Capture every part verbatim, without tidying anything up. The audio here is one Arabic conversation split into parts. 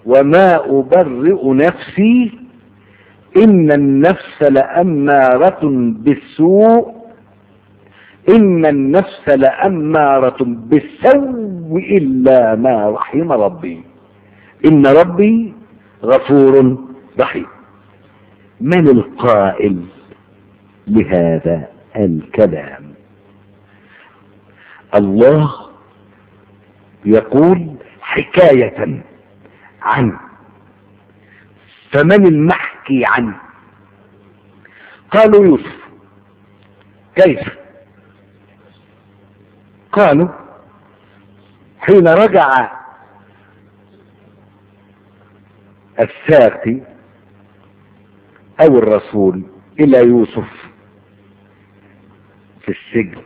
وما أبرئ نفسي إن النفس لأمارة بالسوء إن النفس لأمارة بالسوء إلا ما رحم ربي إن ربي غفور رحيم. من القائل لهذا الكلام؟ الله يقول حكاية عنه. فمن المحكي عنه؟ قالوا يوسف. كيف؟ قالوا حين رجع الساقي او الرسول الى يوسف في السجن،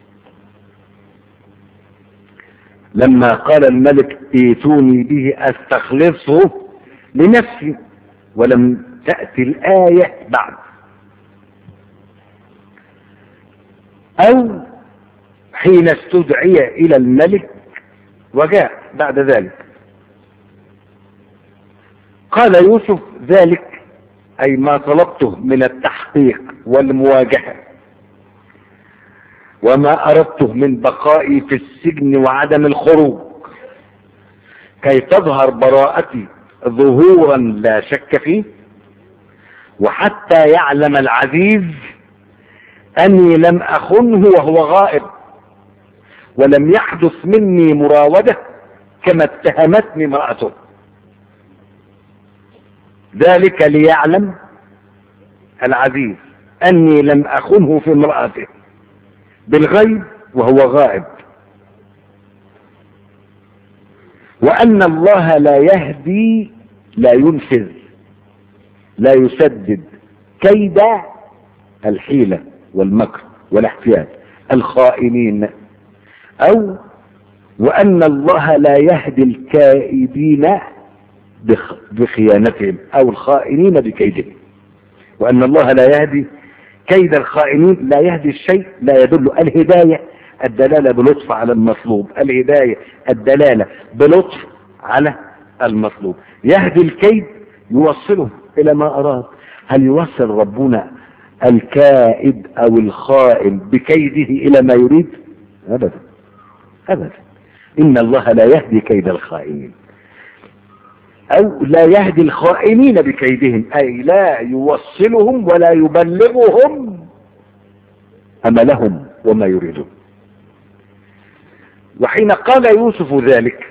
لما قال الملك ائتوني به استخلصه لنفسي، ولم تأتي الآية بعد، او حين استدعي الى الملك وجاء بعد ذلك. قال يوسف ذلك اي ما طلبته من التحقيق والمواجهة وما اردته من بقائي في السجن وعدم الخروج كي تظهر براءتي ظهورا لا شك فيه، وحتى يعلم العزيز اني لم اخنه وهو غائب، ولم يحدث مني مراودة كما اتهمتني امرأته، ذلك ليعلم العزيز اني لم اخنه في امرأته بالغيب وهو غائب، وان الله لا يهدي لا ينفذ لا يسدد كيد الحيلة والمكر والاحتيال الخائنين، او وان الله لا يهدي الكائدين بخيانتهم او الخائنين بكيدهم، وان الله لا يهدي كيد الخائنين. لا يهدي الشيء لا يدل. الهداية الدلالة بلطف على المطلوب، الهداية الدلالة بلطف على المطلوب. يهدي الكيد يوصله الى ما اراد. هل يوصل ربنا الكائد او الخائن بكيده الى ما يريد؟ ابدا ابدا. ان الله لا يهدي كيد الخائنين او لا يهدي الخائنين بكيدهم، اي لا يوصلهم ولا يبلغهم املهم وما يريدون. وحين قال يوسف ذلك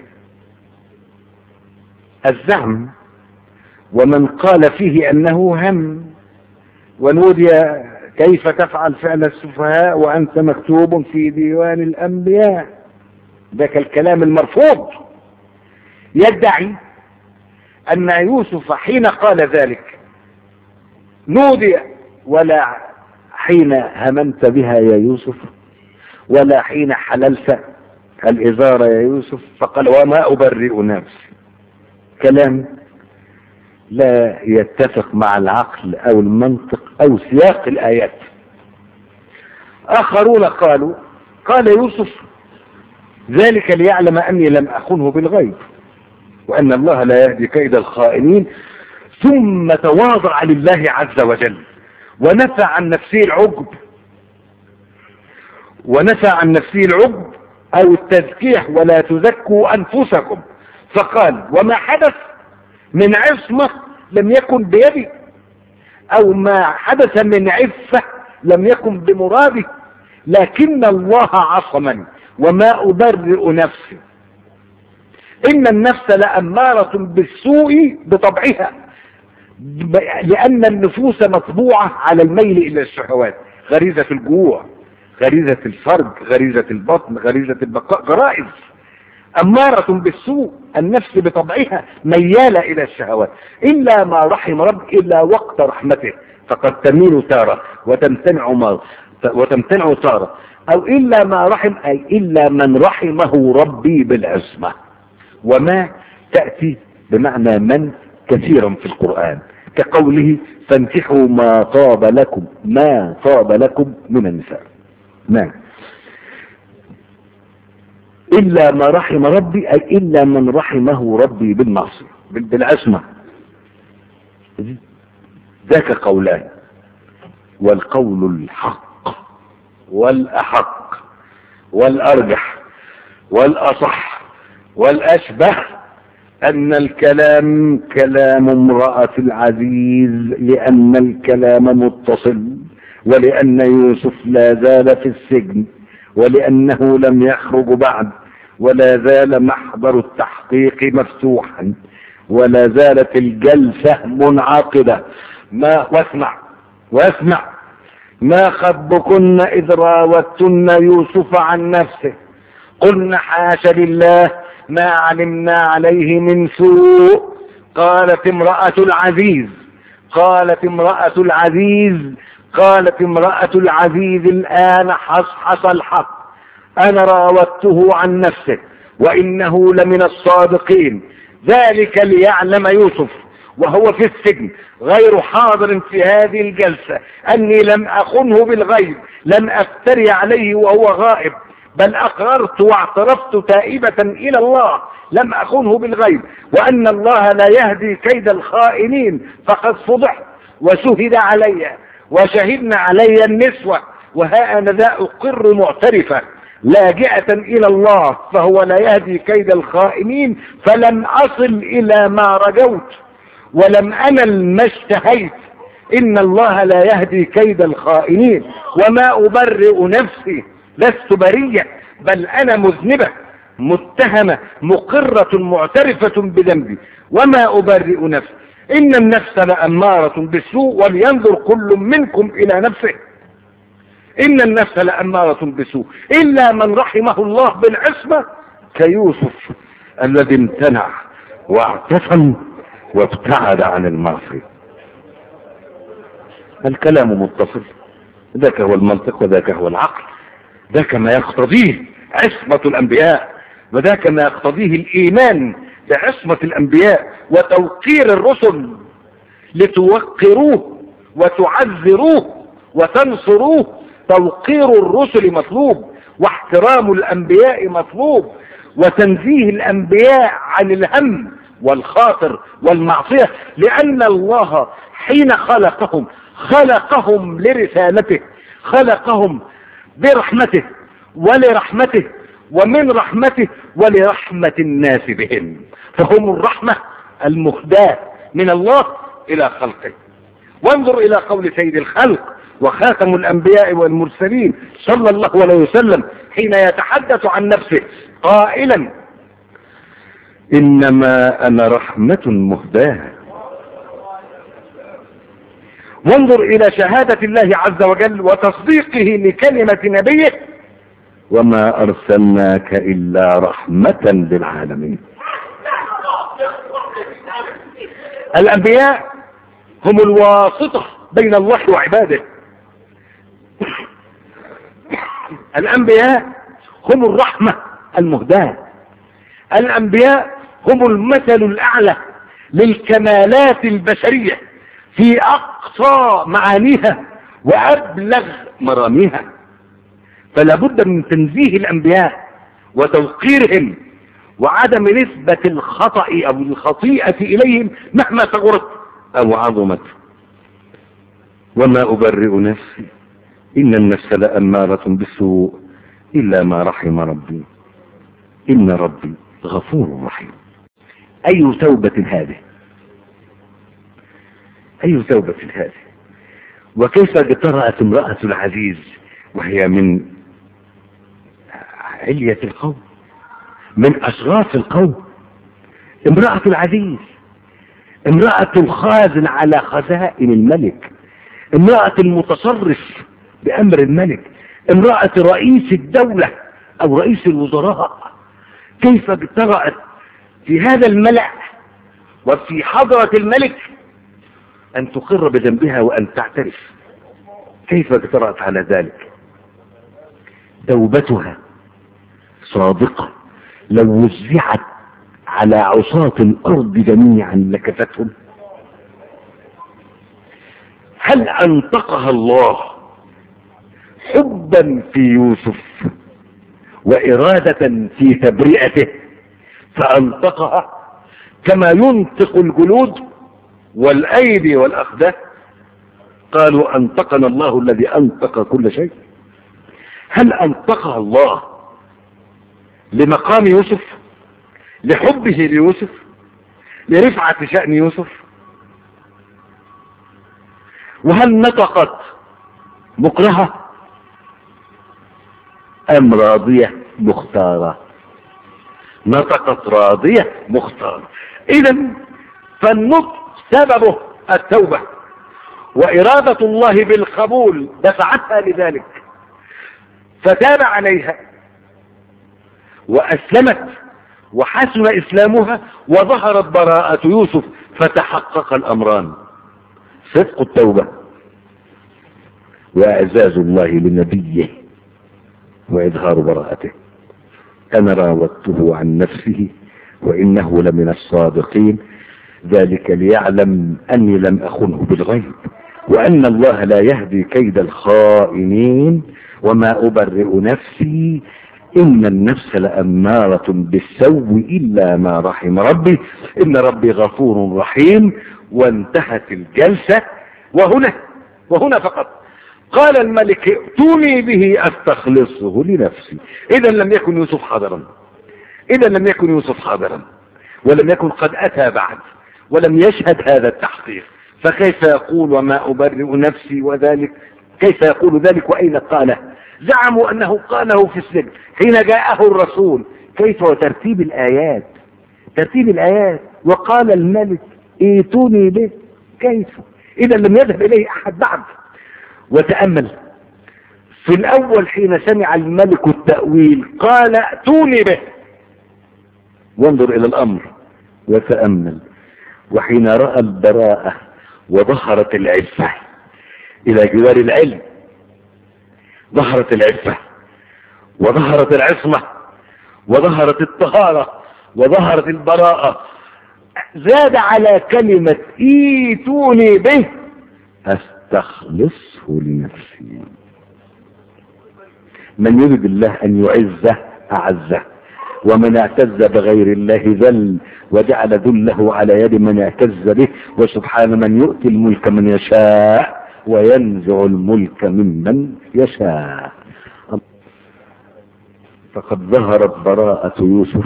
الزعم ومن قال فيه انه هم، ونودي كيف تفعل فعل السفهاء وانت مكتوب في ديوان الانبياء، ذاك الكلام المرفوض. يدعي ان يوسف حين قال ذلك نودي، ولا حين هممت بها يا يوسف، ولا حين حللت الازار يا يوسف، فقال وما ابرئ نفسي. كلام لا يتفق مع العقل او المنطق او سياق الايات. اخرون قالوا قال يوسف ذلك ليعلم اني لم اخنه بالغيب وان الله لا يهدي كيد الخائنين، ثم تواضع لله عز وجل ونفى عن نفسه العجب ونفى عن نفسه العجب او التزكية ولا تزكوا انفسكم، فقال وما حدث من عصمة لم يكن بيدي، او ما حدث من عفة لم يكن بمرادي، لكن الله عصمني وما أبرئ نفسي إن النفس لأمارة بالسوء بطبعها، لأن النفوس مطبوعة على الميل إلى الشهوات، غريزة الجوع، غريزة الفرج، غريزة البطن، غريزة البقاء، غرائز أمارة بالسوء. النفس بطبعها ميالة إلى الشهوات إلا ما رحم رب، إلا وقت رحمته فقد تميل تارة وتمتنع مرة وتمتنع تارة، أو إلا ما رحم أي إلا من رحمه ربي بالعصمة. وما تأتي بمعنى من كثيرا في القرآن كقوله فانكحوا ما طاب لكم ما طاب لكم من النساء. ما إلا ما رحم ربي أي إلا من رحمه ربي بالمعصية. بالعصمة. ذاك قولان، والقول الحق والأحق والأرجح والأصح والأشبه أن الكلام كلام امرأة العزيز، لأن الكلام متصل، ولأن يوسف لا زال في السجن، ولأنه لم يخرج بعد، ولا زال محضر التحقيق مفتوحا، ولا زالت الجلسة منعقدة. ما واسمع واسمع ما خطبكن إذ راوتن يوسف عن نفسه قلنا حاش لله ما علمنا عليه من سوء. قالت امرأة العزيز قالت امرأة العزيز قالت امرأة العزيز الآن حصحص الحق، أنا راودته عن نفسه وإنه لمن الصادقين. ذلك ليعلم يوسف وهو في السجن غير حاضر في هذه الجلسة أني لم أخنه بالغيب، لم أفتري عليه وهو غائب، بل أقررت واعترفت تائبة إلى الله لم أخنه بالغيب، وأن الله لا يهدي كيد الخائنين. فقد فضحت وشهد علي وشهدنا علي النسوة، وها أنا ذا أقر معترفة لاجئة إلى الله، فهو لا يهدي كيد الخائنين. فلم أصل إلى ما رجوت ولم أنل ما اشتهيت، إن الله لا يهدي كيد الخائنين. وما أبرئ نفسي، لست برية، بل أنا مذنبة متهمة مقرة معترفة بذنبي. وما أبرئ نفسي، إن النفس لأمارة بالسوء، ولينظر كل منكم إلى نفسه، إن النفس لأمارة بالسوء إلا من رحمه الله بالعصمة كيوسف الذي امتنع واعتصم وابتعد عن المعصية. الكلام متصل، ذاك هو المنطق وذاك هو العقل، ذاك ما يقتضيه عصمة الأنبياء، وذاك ما يقتضيه الإيمان بعصمة الأنبياء وتوقير الرسل، لتوقروه وتعذروه وتنصروه. توقير الرسل مطلوب، واحترام الأنبياء مطلوب، وتنزيه الأنبياء عن الهم والخاطر والمعصية، لأن الله حين خلقهم خلقهم لرسالته، خلقهم برحمته ولرحمته ومن رحمته ولرحمة الناس بهم، فهم الرحمة المهداة من الله إلى خلقه. وانظر إلى قول سيد الخلق وخاتم الأنبياء والمرسلين صلى الله عليه وسلم حين يتحدث عن نفسه قائلا: إنما أنا رحمة مهداة. وانظر إلى شهادة الله عز وجل وتصديقه لكلمة نبيه: وما أرسلناك إلا رحمة للعالمين. الأنبياء هم الواسطة بين الله وعباده، الأنبياء هم الرحمة المهداة، الأنبياء هم المثل الأعلى للكمالات البشرية في أقصى معانيها وأبلغ مراميها. فلا بد من تنزيه الأنبياء وتوقيرهم وعدم نسبة الخطأ أو الخطيئة إليهم مهما صغرت أو عظمت. وما أبرئ نفسي، إن النفس لأمارة بالسوء إلا ما رحم ربي، إن ربي غفور رحيم. أي توبة هذه، أي توبة هذه. وكيف اجترأت امرأة العزيز وهي من علية القوم، من أشراف القوم، امرأة العزيز، امرأة الخازن على خزائن الملك، امرأة المتصرف بأمر الملك، امرأة رئيس الدولة أو رئيس الوزراء. كيف اجترأت في هذا الملأ وفي حضرة الملك أن تقر بذنبها وأن تعترف؟ كيف اجترأت على ذلك؟ توبتها صادقة، لو وزعت على عصاة الأرض جميعا لكفتهم. هل أنطقها الله حبا في يوسف وإرادة في تبرئته فأنطقها؟ كما ينطق الجلود والأيدي والأقدام؟ قالوا أنطقنا الله الذي أنطق كل شيء. هل أنطقها الله لمقام يوسف، لحبه ليوسف، لرفعة شأن يوسف؟ وهل نطقت مكرهة أم راضية مختارة؟ نطقت راضية مختارة. إذن فالنطق سببه التوبة، وإرادة الله بالقبول دفعتها لذلك، فتاب عليها وأسلمت وحسن إسلامها وظهرت براءة يوسف، فتحقق الأمران: صدق التوبة وإعزاز الله لنبيه وإظهار براءته. أنا راودته عن نفسه وإنه لمن الصادقين، ذلك ليعلم أني لم أخنه بالغيب وأن الله لا يهدي كيد الخائنين وما أبرئ نفسي إن النفس لأمارة بالسوء إلا ما رحم ربي إن ربي غفور رحيم. وانتهت الجلسة وهنا وهنا فقط قال الملك ائتوني به أستخلصه لنفسي. إذا لم يكن يوسف حاضرا، إذا لم يكن يوسف حاضرا ولم يكن قد أتى بعد ولم يشهد هذا التحقيق، فكيف يقول وما أبرئ نفسي وذلك؟ كيف يقول ذلك وأين قاله؟ زعموا أنه قاله في السجن حين جاءه الرسول. كيف وترتيب الآيات؟ ترتيب الآيات وقال الملك ائتوني به. كيف؟ إذا لم يذهب إليه أحد بعد. وتأمل في الأول حين سمع الملك التأويل قال ائتوني به، وانظر إلى الأمر وتأمل. وحين رأى البراءة وظهرت العفة إلى جوار العلم، ظهرت العفة وظهرت العصمة وظهرت الطهارة وظهرت البراءة، زاد على كلمة ائتوني به أستخلصه لنفسي. من يريد الله أن يعزه أعزه، ومن اعتز بغير الله ذل وجعل ذله على يد من اعتز به. وسبحان من يؤتي الملك من يشاء وينزع الملك ممن يشاء. فقد ظهرت براءة يوسف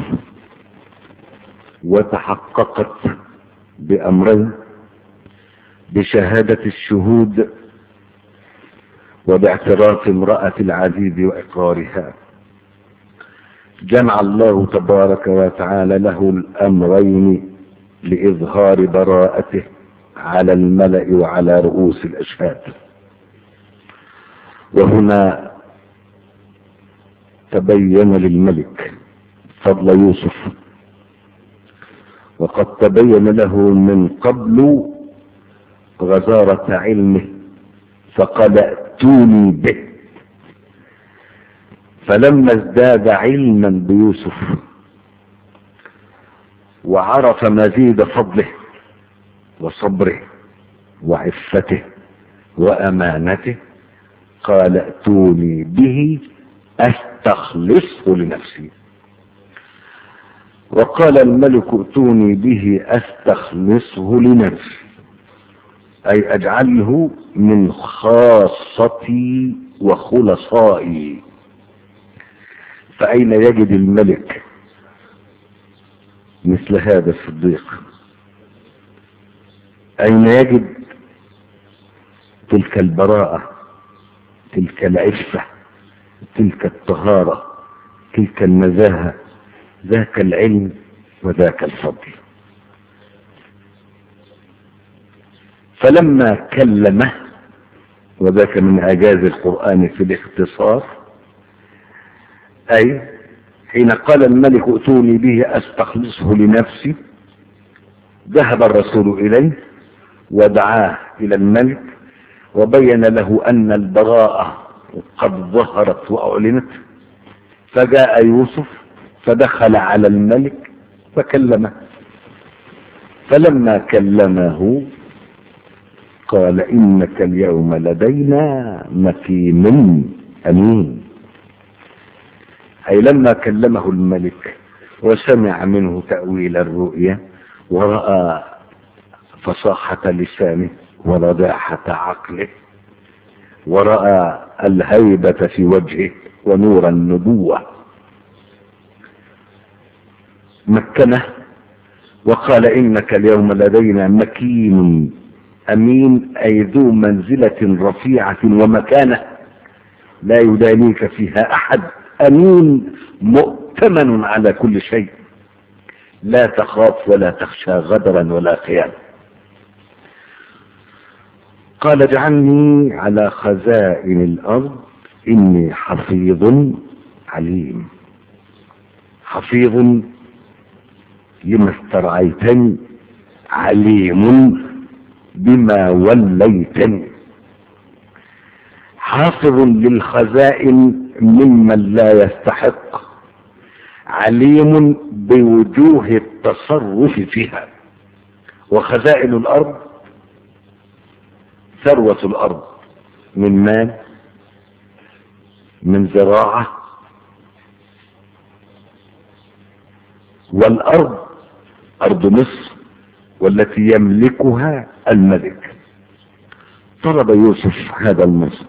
وتحققت بأمرين: بشهادة الشهود وباعتراف امرأة العزيز وإقرارها. جمع الله تبارك وتعالى له الأمرين لإظهار براءته على الملأ وعلى رؤوس الأشهاد. وهنا تبين للملك فضل يوسف، وقد تبين له من قبل غزارة علمه، فقال ائتوني به. فلما ازداد علما بيوسف وعرف مزيد فضله وصبره وعفته وأمانته قال ائتوني به أستخلصه لنفسي. وقال الملك ائتوني به أستخلصه لنفسي، أي أجعله من خاصتي وخلصائي. فأين يجد الملك مثل هذا الصديق؟ أين يجد تلك البراءة، تلك العفة، تلك الطهارة، تلك النزاهة، ذاك العلم وذاك الفضل؟ فلما كلمه، وذاك من إعجاز القرآن في الاختصار، أي حين قال الملك ائتوني به أستخلصه لنفسي، ذهب الرسول إليه ودعاه إلى الملك وبين له أن البراءة قد ظهرت وأعلنت. فجاء يوسف فدخل على الملك فكلمه، فلما كلمه قال إنك اليوم لدينا مكين أمين. أي لما كلمه الملك وسمع منه تأويل الرؤيا ورأى فصاحة لسانه ورضاحة عقله، ورأى الهيبة في وجهه ونور النبوة. مكنه وقال إنك اليوم لدينا مكين أمين، أي ذو منزلة رفيعة ومكانة لا يدانيك فيها أحد، أمين مؤتمن على كل شيء، لا تخاف ولا تخشى غدرا ولا خيانة. قال اجعلني على خزائن الأرض إني حفيظ عليم. حفيظ لما استرعيتني، عليم بما وليتني. حافظ للخزائن ممن لا يستحق، عليم بوجوه التصرف فيها. وخزائن الأرض ثروة الأرض من مال، من زراعة، والأرض أرض مصر والتي يملكها الملك. طلب يوسف هذا المنصب،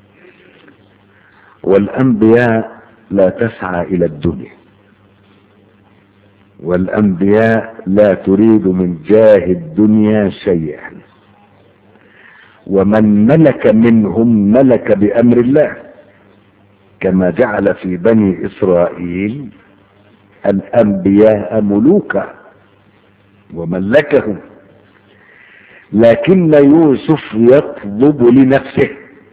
والأنبياء لا تسعى إلى الدنيا، والأنبياء لا تريد من جاه الدنيا شيئا، ومن ملك منهم ملك بأمر الله، كما جعل في بني إسرائيل الأنبياء ملوكا وملكهم. لكن يوسف يطلب لنفسه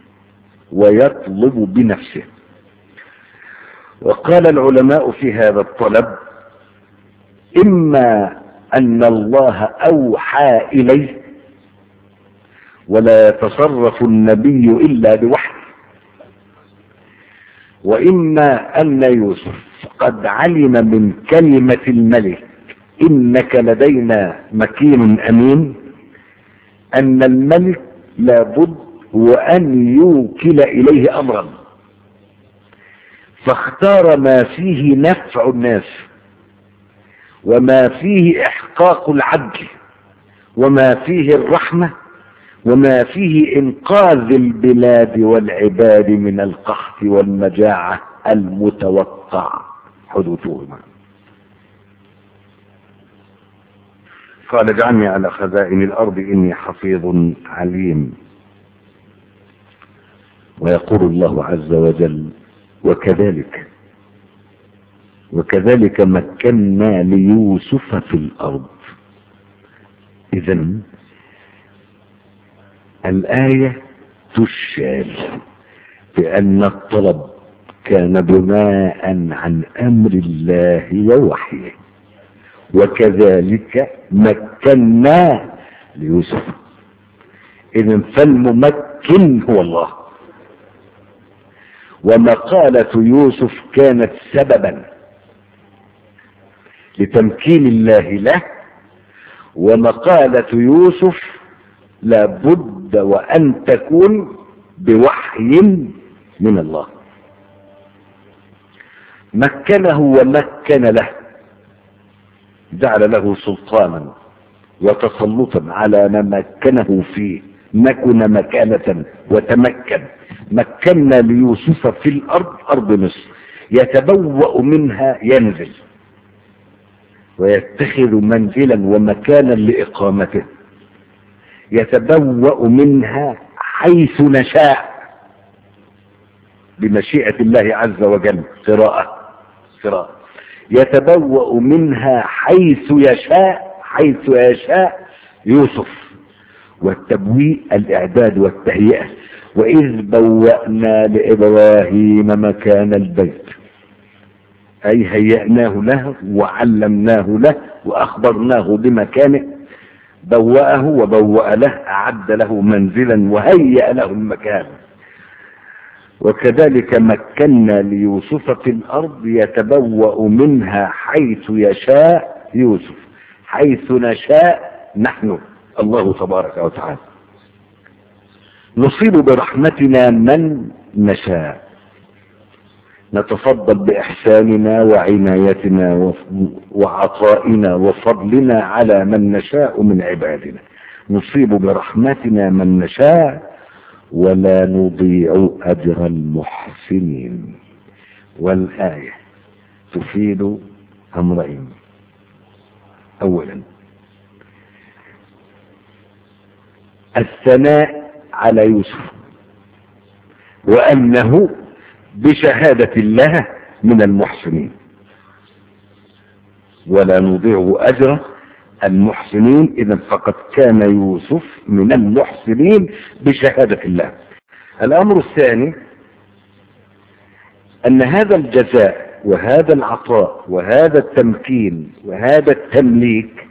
ويطلب بنفسه. وقال العلماء في هذا الطلب: إما أن الله أوحى إليه ولا يتصرف النبي إلا بوحي، وإما أن يوسف قد علم من كلمة الملك إنك لدينا مكين أمين أن الملك لابد وأن يوكل إليه أمرا، فاختار ما فيه نفع الناس، وما فيه إحقاق العدل، وما فيه الرحمة، وما فيه إنقاذ البلاد والعباد من القحط والمجاعة المتوقع حدوثهما. قال اجعلني على خزائن الأرض إني حفيظ عليم. ويقول الله عز وجل: وكذلك وكذلك مكنا ليوسف في الأرض. إذن الآية تشير بأن الطلب كان بناء عن أمر الله ووحيه. وكذلك مكنا ليوسف، إذن فالممكن هو الله، ومقالة يوسف كانت سببا لتمكين الله له، ومقالة يوسف لابد وأن تكون بوحي من الله. مكنه ومكن له، جعل له سلطانا وتسلطا على ما مكنه فيه، مكن مكانة وتمكن. مكنا ليوسف في الأرض، أرض مصر، يتبوأ منها، ينزل ويتخذ منزلا ومكانا لإقامته، يتبوأ منها حيث نشاء بمشيئة الله عز وجل. قراءة قراءة يتبوأ منها حيث يشاء، حيث يشاء يوسف. والتبويء الإعداد والتهيئة. وإذ بوأنا لإبراهيم مكان البيت، أي هيئناه له وعلمناه له وأخبرناه بمكانه. بوأه وبوأ له، أعد له منزلا وهيأ له المكان. وكذلك مكنا ليوسف في الأرض يتبوأ منها حيث يشاء يوسف، حيث نشاء نحن الله تبارك وتعالى. نصيب برحمتنا من نشاء. نتفضل بإحساننا وعنايتنا وعطائنا وفضلنا على من نشاء من عبادنا، نصيب برحمتنا من نشاء ولا نضيع أجر المحسنين. والآية تفيد أمرين: أولا الثناء على يوسف وأنه بشهادة الله من المحسنين، ولا نضيع أجر المحسنين، إذا فقد كان يوسف من المحسنين بشهادة الله. الأمر الثاني أن هذا الجزاء وهذا العطاء وهذا التمكين وهذا التمليك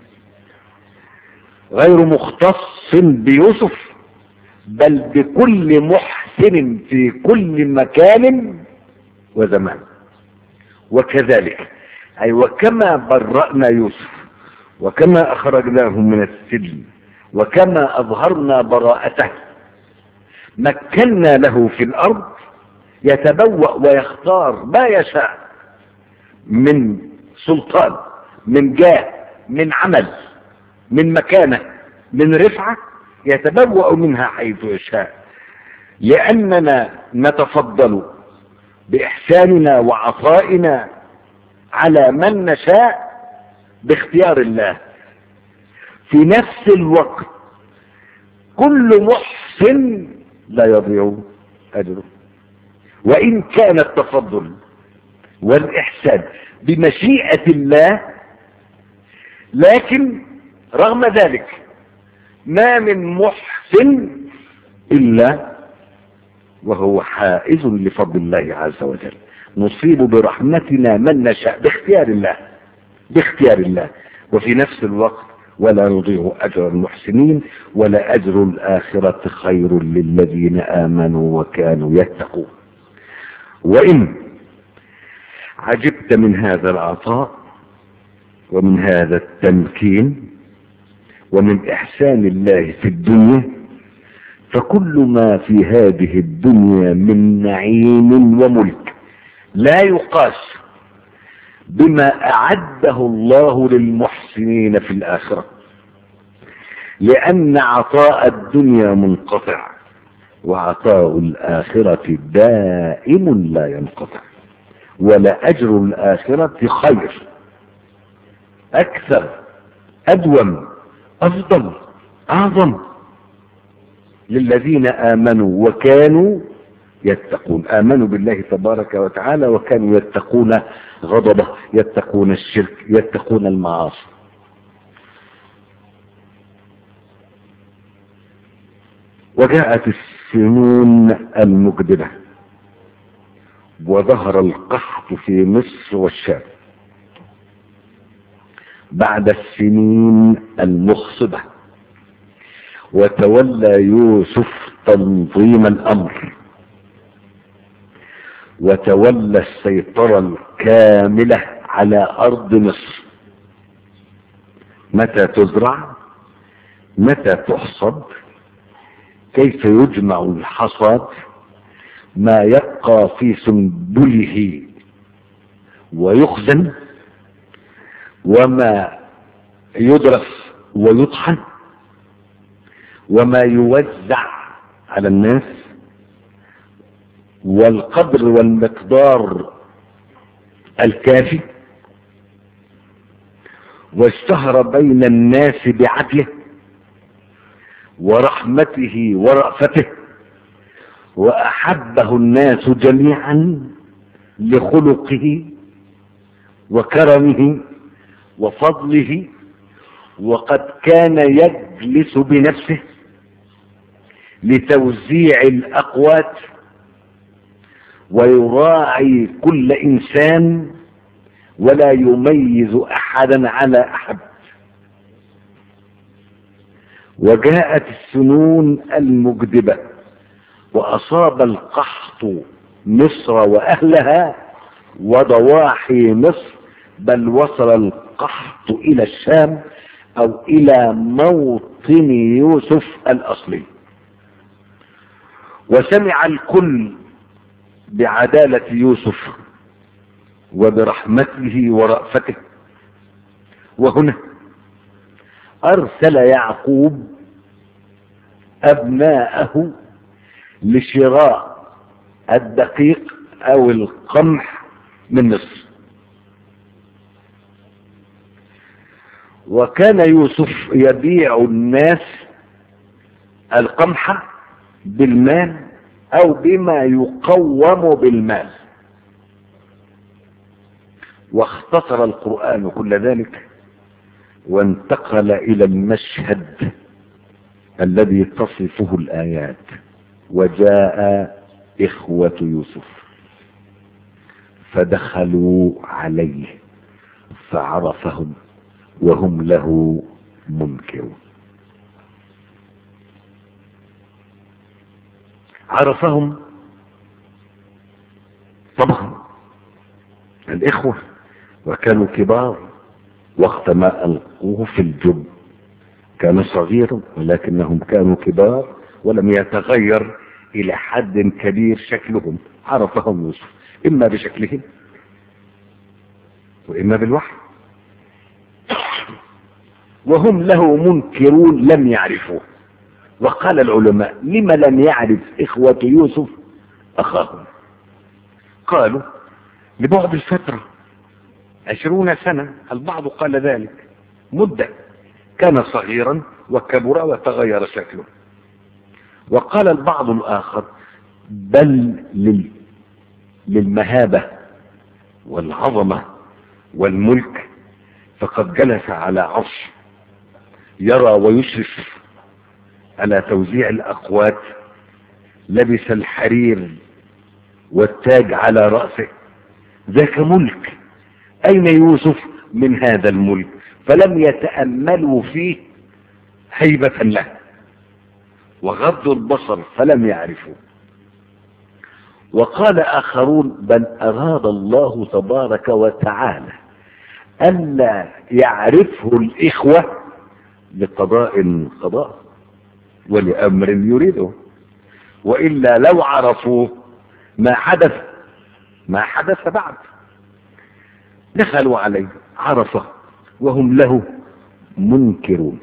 غير مختص بيوسف، بل بكل محسن في كل مكان وزمان. وكذلك أي وكما برأنا يوسف وكما أخرجناه من السجن وكما أظهرنا براءته، مكنا له في الأرض يتبوأ ويختار ما يشاء من سلطان، من جاه، من عمل، من مكانة، من رفعة، يتبوأ منها حيث يشاء، لأننا نتفضل بإحساننا وعطائنا على من نشاء باختيار الله. في نفس الوقت كل محسن لا يضيع أجره، وإن كان التفضل والإحسان بمشيئة الله، لكن رغم ذلك ما من محسن إلا وهو حائز لفضل الله عز وجل. نصيب برحمتنا من نشاء باختيار الله باختيار الله وفي نفس الوقت ولا نضيع أجر المحسنين، ولا أجر الآخرة خير للذين آمنوا وكانوا يتقون. وإن عجبت من هذا العطاء ومن هذا التمكين ومن إحسان الله في الدنيا، فكل ما في هذه الدنيا من نعيم وملك لا يقاس بما أعده الله للمحسنين في الآخرة، لأن عطاء الدنيا منقطع وعطاء الآخرة دائم لا ينقطع، ولا أجر الآخرة خير أكثر أدوم أفضل أعظم للذين آمنوا وكانوا يتقون. آمنوا بالله تبارك وتعالى وكانوا يتقون غضبه، يتقون الشرك، يتقون المعاصي. وجاءت السنون المقدمة وظهر القحط في مصر والشام بعد السنين المخصبة، وتولى يوسف تنظيم الأمر وتولى السيطرة الكاملة على أرض مصر. متى تزرع، متى تحصد، كيف يجمع الحصاد، ما يبقى في سنبله ويخزن، وما يدرس ويطحن، وما يوزع على الناس، والقدر والمقدار الكافي. واشتهر بين الناس بعدله ورحمته ورأفته، وأحبه الناس جميعا لخلقه وكرمه وفضله. وقد كان يجلس بنفسه لتوزيع الأقوات ويراعي كل إنسان ولا يميز أحدا على أحد. وجاءت السنون المجدبة وأصاب القحط مصر وأهلها وضواحي مصر، بل وصل القحط إلى الشام أو إلى موطن يوسف الأصلي. وسمع الكل بعدالة يوسف وبرحمته ورأفته. وهنا أرسل يعقوب أبناءه لشراء الدقيق أو القمح من مصر. وكان يوسف يبيع الناس القمح بالمال أو بما يقوم بالمال. واختصر القرآن كل ذلك وانتقل إلى المشهد الذي تصفه الآيات: وجاء إخوة يوسف فدخلوا عليه فعرفهم وهم له منكرون. عرفهم طبعا الإخوة، وكانوا كبار وقت ما ألقوه في الجب. كان صغيرا ولكنهم كانوا كبار ولم يتغير إلى حد كبير شكلهم. عرفهم يوسف إما بشكلهم وإما بالوحي، وهم له منكرون لم يعرفوه. وقال العلماء: لما لم يعرف إخوة يوسف أخاهم؟ قالوا: لبعد الفترة، عشرون سنة. البعض قال ذلك مدة، كان صغيرا وكبر وتغير شكله. وقال البعض الآخر: بل لل... للمهابة والعظمة والملك، فقد جلس على عرش يرى ويشرف على توزيع الأقوات، لبس الحرير والتاج على رأسه، ذاك ملك. أين يوسف من هذا الملك؟ فلم يتأملوا فيه هيبة له، وغضوا البصر فلم يعرفوا. وقال آخرون: بل أراد الله تبارك وتعالى ألا يعرفه الإخوة لقضاء قضاء ولأمر يريده، وإلا لو عرفوه ما حدث ما حدث بعد. دخلوا عليه عرفه وهم له منكرون.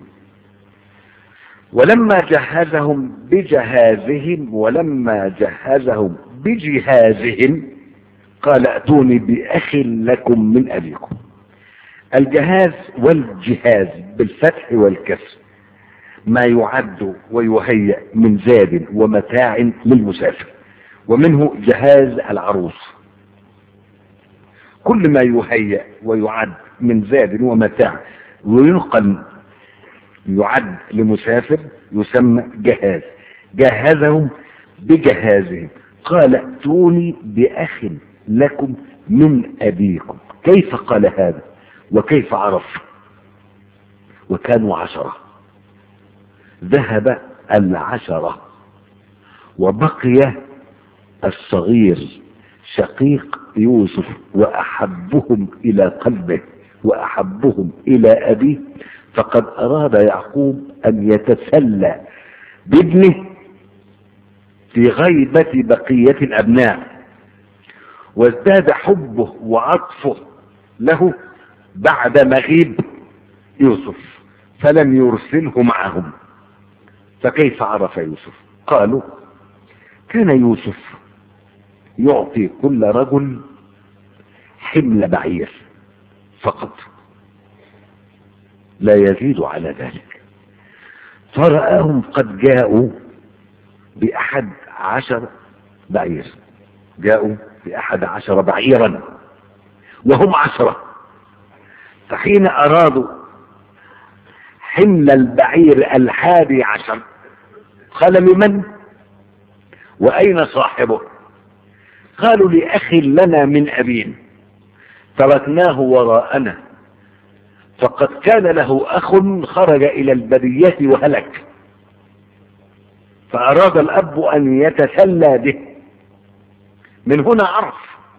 ولما جهزهم بجهازهم ولما جهزهم بجهازهم قال: ائتوني بأخ لكم من أبيكم. الجهاز والجهاز بالفتح والكسر ما يعد ويهيأ من زاد ومتاع للمسافر، ومنه جهاز العروس. كل ما يهيأ ويعد من زاد ومتاع وينقل يعد لمسافر يسمى جهاز. جهزهم بجهازهم. قال: ائتوني بأخ لكم من أبيكم. كيف قال هذا وكيف عرف؟ وكانوا عشرة، ذهب العشرة وبقي الصغير شقيق يوسف، وأحبهم إلى قلبه وأحبهم إلى أبيه. فقد أراد يعقوب أن يتسلى بابنه في غيبة بقية الأبناء، وازداد حبه وعطفه له بعد مغيب يوسف، فلم يرسله معهم. فكيف عرف يوسف؟ قالوا: كان يوسف يعطي كل رجل حمل بعير فقط، لا يزيد على ذلك. فرآهم قد جاءوا بأحد عشر بعير، جاءوا بأحد عشر بعيرا وهم عشرة. فحين أرادوا حمل البعير الحادي عشر قال: لمن وأين صاحبه؟ قالوا: لأخ لنا من أبينا تركناه وراءنا، فقد كان له أخ خرج إلى البرية وهلك، فأراد الأب أن يتسلى به. من هنا عرف،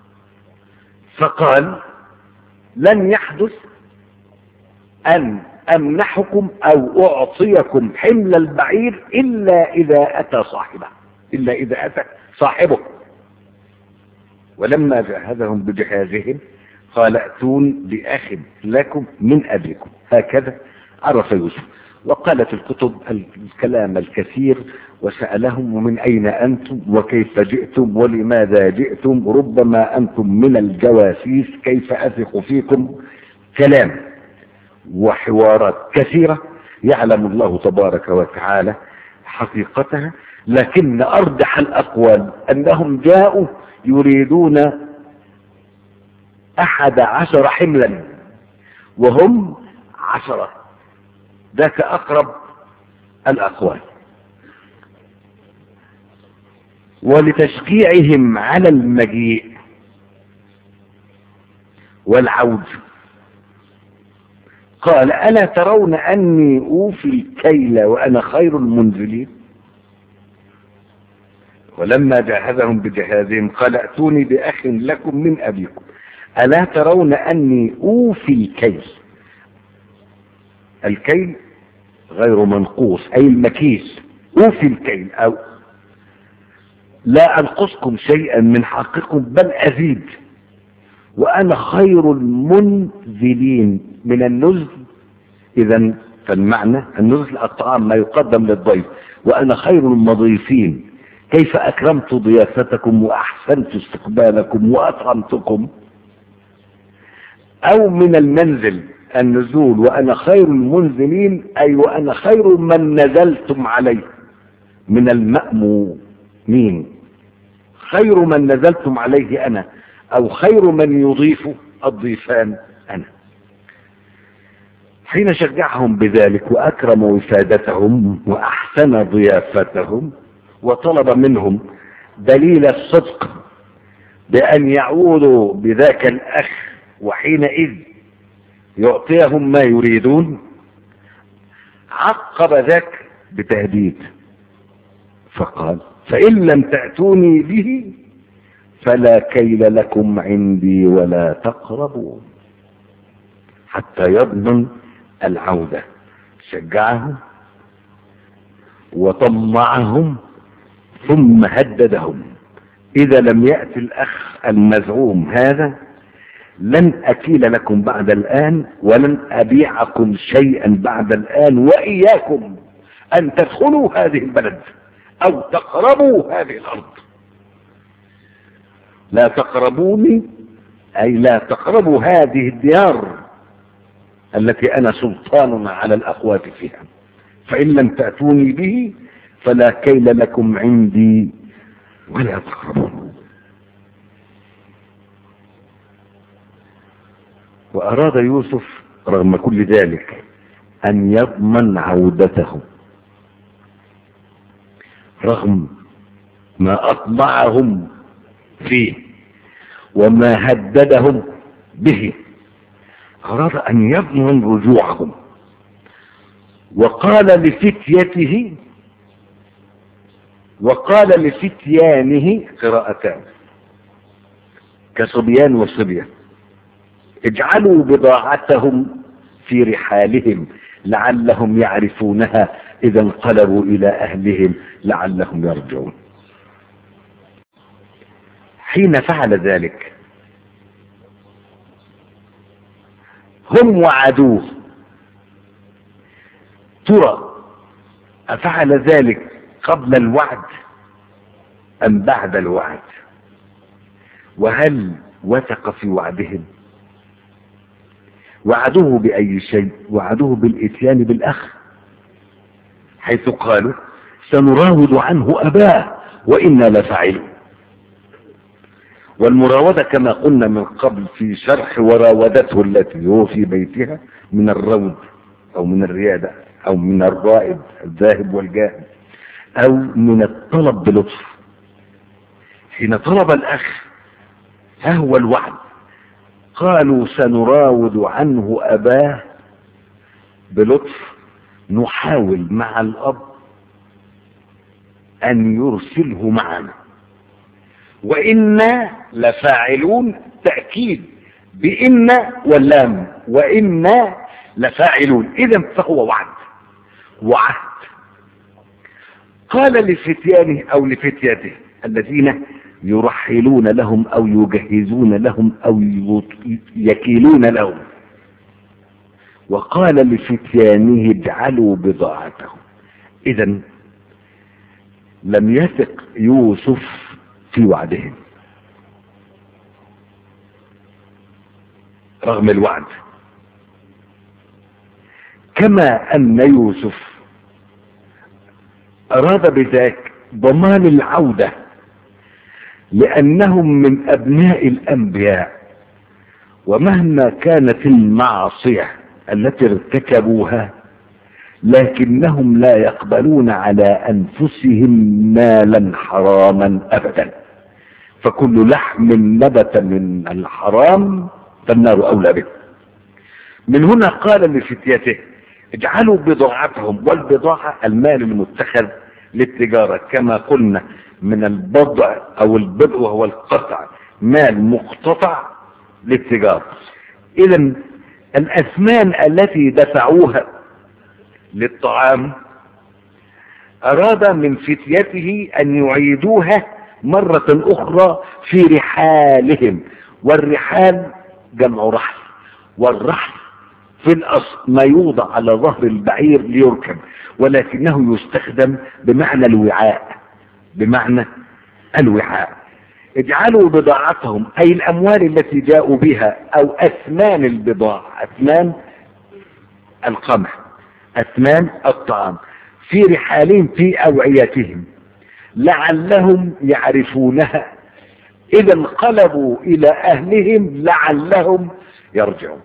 فقال: لن يحدث أن أمنحكم أو أعطيكم حمل البعير إلا إذا أتى صاحبه إلا إذا أتى صاحبه. ولما جهزهم بجهازهم قال ائتون بأخ لكم من أبيكم. هكذا عرف يوسف. وقالت الكتب الكلام الكثير، وسألهم ومن أين أنتم وكيف جئتم ولماذا جئتم، ربما أنتم من الجواسيس كيف أثق فيكم. كلام وحوارات كثيرة يعلم الله تبارك وتعالى حقيقتها، لكن أرجح الأقوال أنهم جاءوا يريدون أحد عشر حملا وهم عشرة. ذاك أقرب الأقوال. ولتشجيعهم على المجيء والعود قال ألا ترون أني أوفي الكيل وأنا خير المنزلين. ولما جهزهم بجهازهم قال ائتوني بأخ لكم من أبيكم ألا ترون أني أوفي الكيل. الكيل غير منقوص أي المكيس. أوفي الكيل أو لا أنقصكم شيئا من حقكم بل أزيد، وأنا خير المنزلين. من النزل إذا فالمعنى النزل الطعام ما يقدم للضيف، وأنا خير المضيفين. كيف أكرمت ضيافتكم وأحسنت استقبالكم وأطعمتكم. أو من المنزل النزول وأنا خير المنزلين أي وأنا خير من نزلتم عليه من المأمومين. خير من نزلتم عليه أنا، أو خير من يضيف الضيفان أنا. حين شجعهم بذلك وأكرم وفادتهم وأحسن ضيافتهم وطلب منهم دليل الصدق بأن يعودوا بذاك الأخ وحينئذ يعطيهم ما يريدون، عقب ذاك بتهديد فقال فإن لم تأتوني به فلا كيل لكم عندي ولا تقربون، حتى يضمن العودة. شجعهم وطمعهم ثم هددهم إذا لم يأتي الأخ المزعوم هذا لن أكيل لكم بعد الآن ولن أبيعكم شيئا بعد الآن، وإياكم أن تدخلوا هذه البلد أو تقربوا هذه الأرض. لا تقربوني أي لا تقربوا هذه الديار التي أنا سلطان على الأخوات فيها. فإن لم تأتوني به فلا كيل لكم عندي ولا تقربون. وأراد يوسف رغم كل ذلك أن يضمن عودته رغم ما أطمعهم فيه وما هددهم به. أراد أن يضمن رجوعهم، وقال لفتيته وقال لفتيانه قراءتان كصبيان وصبية اجعلوا بضاعتهم في رحالهم لعلهم يعرفونها إذا انقلبوا إلى أهلهم لعلهم يرجعون. حين فعل ذلك هم وعدوه. ترى أفعل ذلك قبل الوعد أم بعد الوعد؟ وهل وثق في وعدهم؟ وعدوه بأي شيء؟ وعدوه بالإتيان بالأخ، حيث قالوا سنراود عنه أباه وإنا لفاعلون. والمراودة كما قلنا من قبل في شرح وراودته التي هو في بيتها من الرود أو من الريادة أو من الرائد الذاهب والجاهب أو من الطلب بلطف. حين طلب الأخ ها هو الوعد. قالوا سنراود عنه أباه بلطف، نحاول مع الأب أن يرسله معنا وإنا لفاعلون. تأكيد بإن واللام، وإنا لفاعلون. إذن فهو وعد وعهد. قال لفتيانه أو لفتياته الذين يرحلون لهم أو يجهزون لهم أو يكيلون لهم. وقال لفتيانه اجعلوا بضاعتهم. إذن لم يثق يوسف في وعدهم رغم الوعد، كما أن يوسف أراد بذلك ضمان العودة لأنهم من أبناء الأنبياء، ومهما كانت المعصية التي ارتكبوها لكنهم لا يقبلون على أنفسهم مالا حراما أبدا، فكل لحم نبت من الحرام فالنار أولى به. من هنا قال لفتيته اجعلوا بضاعتهم، والبضاعة المال المتخذ للتجارة كما قلنا من البضع أو البضع وهو القطع، مال مقتطع للتجارة. إذن الأثمان التي دفعوها للطعام أراد من فتيته أن يعيدوها مرة أخرى في رحالهم، والرحال جمع رحل، والرحل في الأصل ما يوضع على ظهر البعير ليركب، ولكنه يستخدم بمعنى الوعاء، بمعنى الوعاء. اجعلوا بضاعتهم أي الأموال التي جاءوا بها أو أثمان البضاعة، أثمان القمح، أثمان الطعام، في رحالهم في أوعيتهم لعلهم يعرفونها إذا انقلبوا إلى أهلهم لعلهم يرجعون.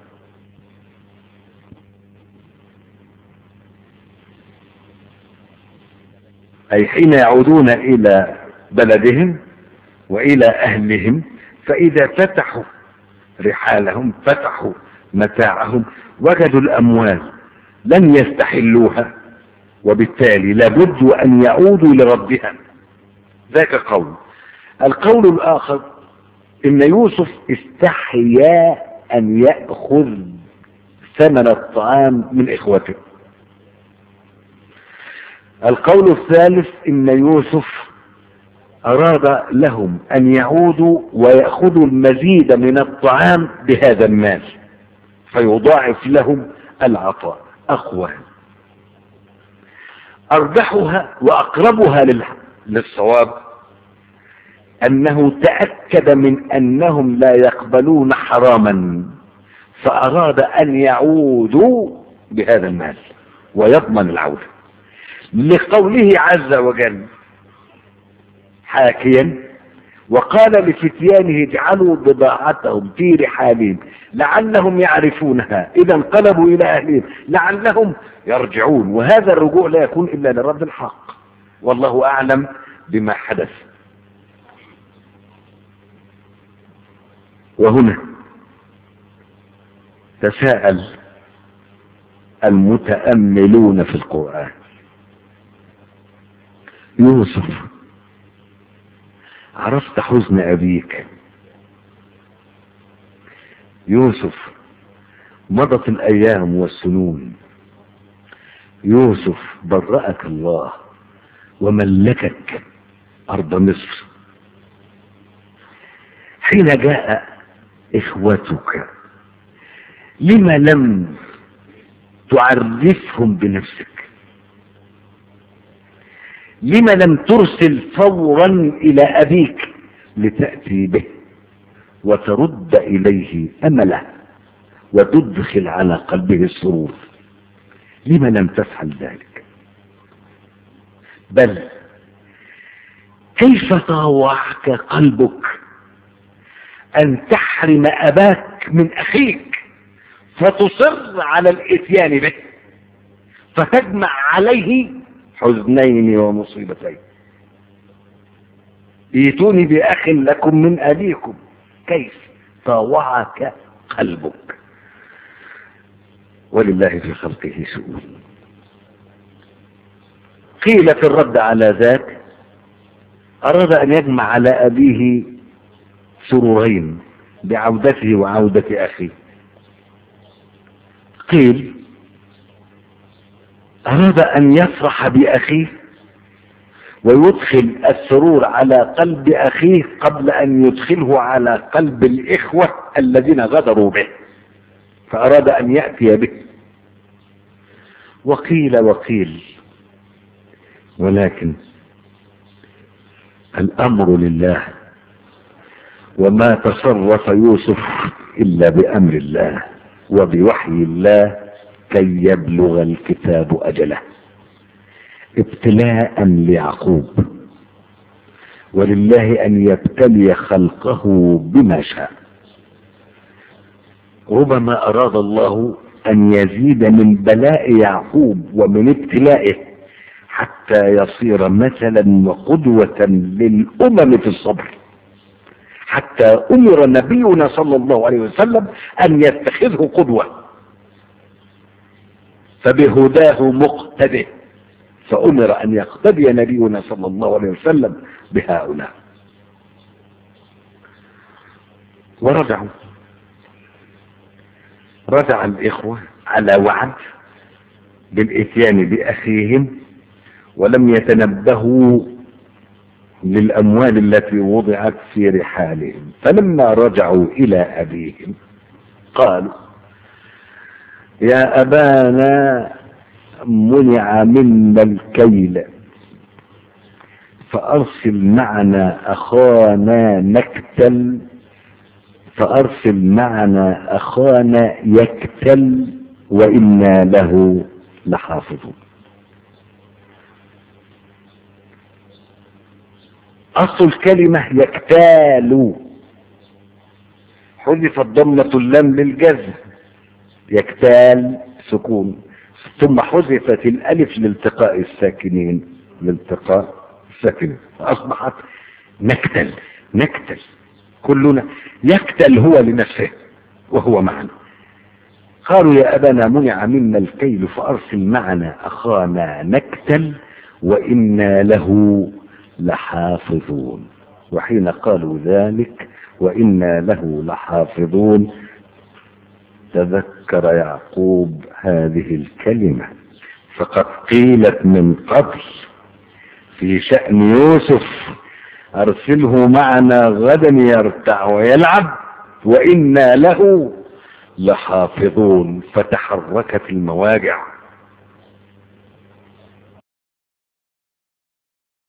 أي حين يعودون إلى بلدهم وإلى أهلهم، فإذا فتحوا رحالهم فتحوا متاعهم وجدوا الأموال لن يستحلوها، وبالتالي لابد أن يعودوا لربها. ذاك قول. القول الآخر إن يوسف استحيا أن يأخذ ثمن الطعام من إخوته. القول الثالث إن يوسف أراد لهم أن يعودوا ويأخذوا المزيد من الطعام بهذا المال فيضاعف لهم العطاء. أقوى أرجحها وأقربها للصواب أنه تأكد من أنهم لا يقبلون حراما، فأراد أن يعودوا بهذا المال ويضمن العودة، لقوله عز وجل حاكيا وقال لفتيانه اجعلوا بضاعتهم في رحالهم لعلهم يعرفونها إذا انقلبوا إلى أهلهم لعلهم يرجعون. وهذا الرجوع لا يكون إلا لرب الحق، والله أعلم بما حدث. وهنا تساءل المتأملون في القرآن: يوسف عرفت حزن أبيك، يوسف مضت الأيام والسنون، يوسف برأك الله وملكك أرض مصر، حين جاء إخوتك لما لم تعرفهم بنفسك؟ لما لم ترسل فورا إلى أبيك لتأتي به وترد إليه أمله وتدخل على قلبه السرور؟ لما لم تفعل ذلك؟ بل كيف طاوعك قلبك أن تحرم أباك من أخيك فتصر على الإتيان به فتجمع عليه حزنين ومصيبتين؟ ائتوني بأخ لكم من أبيكم. كيف طاوعك قلبك؟ ولله في خلقه شؤون. قيل في الرد على ذاك أراد أن يجمع على أبيه سرورين بعودته وعودة أخيه. قيل أراد أن يفرح بأخيه ويدخل السرور على قلب أخيه قبل أن يدخله على قلب الإخوة الذين غدروا به، فأراد أن يأتي به. وقيل وقيل، ولكن الأمر لله، وما تصرف يوسف إلا بأمر الله وبوحي الله كي يبلغ الكتاب أجله، ابتلاء ليعقوب، ولله أن يبتلي خلقه بما شاء. ربما أراد الله أن يزيد من بلاء يعقوب ومن ابتلائه حتى يصير مثلا وقدوة للأمم في الصبر، حتى أمر نبينا صلى الله عليه وسلم أن يتخذه قدوة، فبهداه مقتده، فأمر أن يقتدي نبينا صلى الله عليه وسلم بهؤلاء. ورجعوا، رجع الإخوة على وعد بالإتيان بأخيهم، ولم يتنبهوا للأموال التي وضعت في رحالهم. فلما رجعوا إلى أبيهم قالوا: يا أبانا منع منا الكيل فأرسل معنا أخانا نكتل فأرسل معنا أخانا يكتل وإنا له لحافظون. أصل الكلمة يكتال، حذفت ضمة اللام للجزم، يكتال سكون، ثم حذفت الألف لالتقاء الساكنين، لالتقاء الساكنين، فأصبحت نكتل. نكتل كلنا، يكتل هو لنفسه وهو معنا. قالوا: يا أبانا منع منا الكيل فأرسل معنا أخانا نكتل وإنا له لحافظون. وحين قالوا ذلك وإنا له لحافظون تذكر يعقوب هذه الكلمة، فقد قيلت من قبل في شأن يوسف: أرسله معنا غدا يرتع ويلعب وإنا له لحافظون. فتحركت المواجع